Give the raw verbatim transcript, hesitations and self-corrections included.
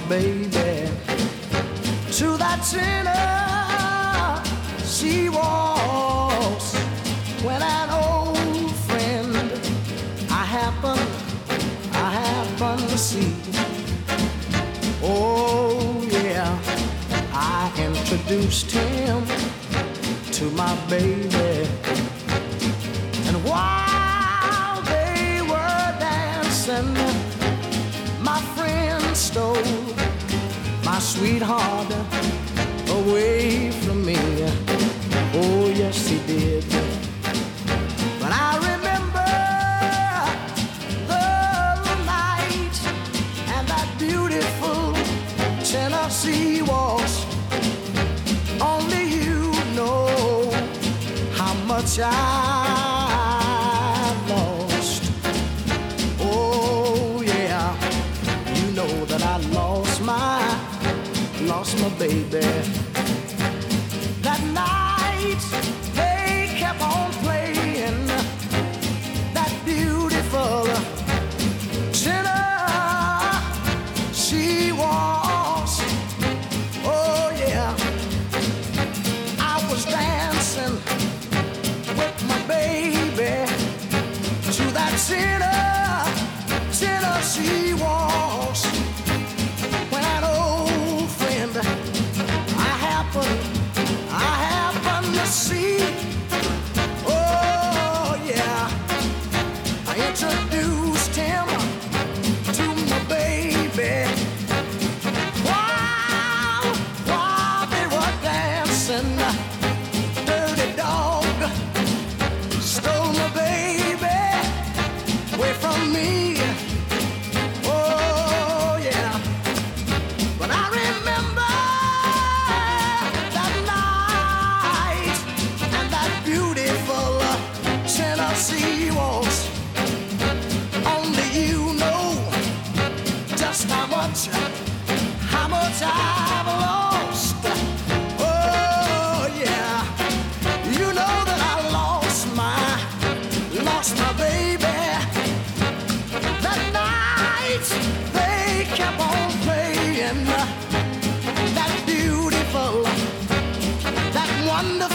baby to that Tennessee waltz. When an old friend I happen, I happen to see. Oh yeah, I introduced him to my baby, and while they were dancing, my friend stole my sweetheart away from me. Oh yes he did. But I remember the night and that beautiful Tennessee waltz. Only you know how much I lost. Oh yeah, you know that I lost my, lost my baby. That night they kept on playing that beautiful Tennessee waltz. Oh yeah, I was dancing with my baby to that Tennessee waltz. When an old friend I happened, I happened to see. Oh yeah, I introduced him to my baby. While, while they were dancing, dirty dog stole my baby away from me. Oh yeah, but I remember that night and that beautiful Tennessee waltz. Only you know just how much, how much I've lost. Oh yeah, you know that I lost my, lost my baby. That night they kept on playing that beautiful, that wonderful